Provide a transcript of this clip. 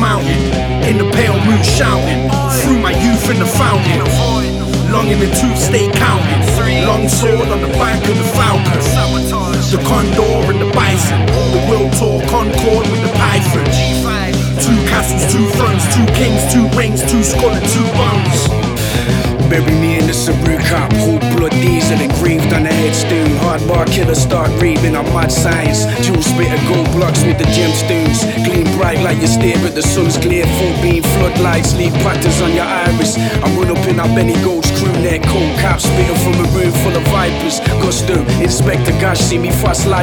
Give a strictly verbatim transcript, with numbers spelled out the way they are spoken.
mountain, in the pale moon shouting, through my youth in the fountain, longing the tooth stay counting, long sword on the back of the falcon, the condor and the bison, the will tour concord with the python, two castles, two thrones, two kings, two rings, two skull and two bones. Bury me in the Saru cup, whole blood diesel engraved on the headstone. Hardbar killer start raving on mad science. Jewel spit of gold blocks with the gemstones. Gleam bright like you stare at the sun's glare. Full beam floodlights leave patterns on your iris. I run up in our Benny Gold's crew neck, cold cap spitting from a room full of vipers. Gusto, Inspector Gash, see me fast life.